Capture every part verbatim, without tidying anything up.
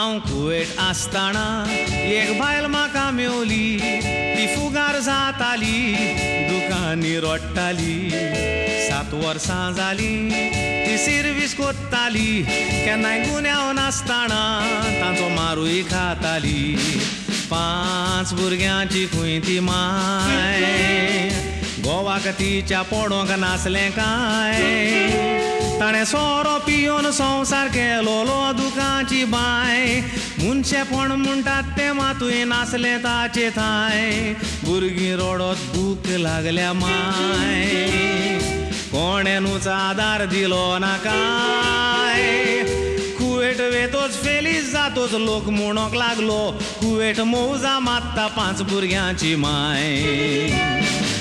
हांव कुवेट आसतना एक बायल म्हाका मेवली ती फुगार जाताली दुकानी रोडटाली सात वर्सां जालीं ती सर्वीस कोत्ताली केन्नाय गुन्यांव नासतना तांचो मारूय खाताली पांच भुरग्यांची खंय ती माय गोवाक तिच्या पडोंक नासलें काय ताणें सोरो पियोन संवसार केलो दुखाची बाय मुनशेपण म्हणटात तें मातूय नासलें ताचे थाय भुरगीं रडत भूक लागल्या माय कोणेनूच आदार दिलो ना काय कुवेट वेतोच फेलीस जातोच लोक म्हणोंक लागलो कुवेट मौजा मात्ता पांच भुरग्यांची माय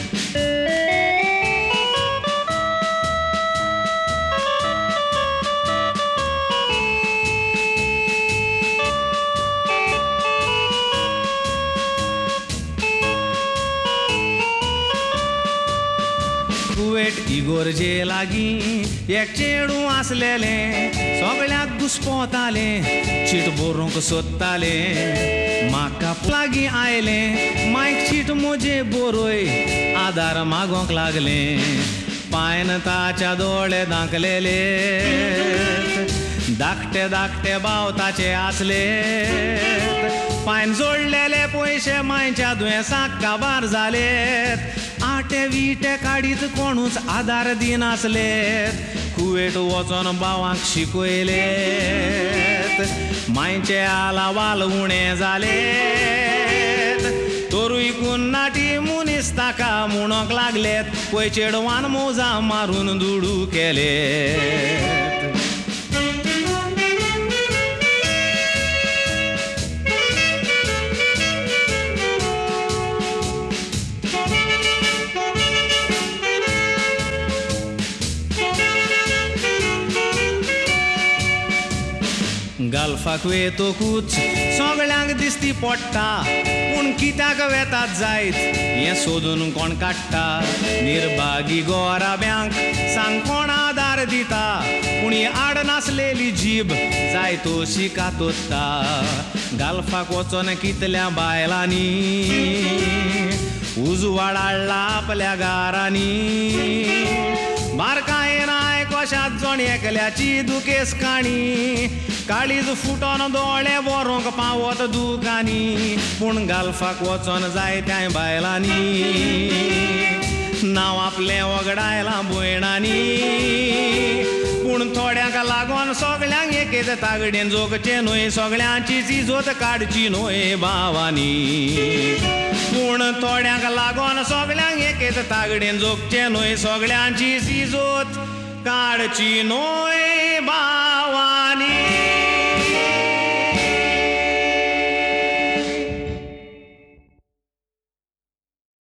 कुवेट इगोर्जे लागीं एक चेडूं आसलेलें सगळ्याक घुस्पोतालें चीट बरोवंक सोदतालें म्हाका लागीं आयलें मायक चीट म्हजे बरोय आदार मागोंक लागलें पायन ताच्या दोळे धांकलेले धाकटे धाकटे भाव ताचे आसले पायन जोडलेले पयशे मायच्या दुयेंसाक काबार जालेत आटे विटे काडीत कोणूच आदार दिनासलेत कुवेट वचोन भावांक शिकयलेत मायचे आलावाल उणे जालेत तोरूय कुन्नाटी मुनीस ताका म्हणोंक लागलेत पय चेडवान मोजा मारून दुडू केलेत गल्फाक वेतोकूच सगळ्यांक दिसती पडटा पूण कित्याक वेतात जायत हें सोदून कोण काडटा निर्भागी गोराब्यांक सांग कोण आदार दिता पूण ही आड नासलेली जीब जाय तोशी कातोत्ता गल्फाक वचोन कितल्या बायलांनी उजवाड हाडला आपल्या गारांनी बारकायेन आयकोशात जोण एकल्याची दुखेस काणी काळीज फुटोन दोळे बरोंक पावत दुकानी पूण गल्फाक वचोन जायत्या बायलांनी नांव आपलें वगडायलां भयणांनी पूण थोड्यांक लागोन सगळ्यांक एकेच तागडेन जोगचें न्हय सगळ्यांची इजत काडची न्हय भावांनी पूण थोड्यांक लागोन सगळ्यांक एकेच तागडेन जोगचें न्हय सगळ्यांची इजत काडची न्हय भावांनी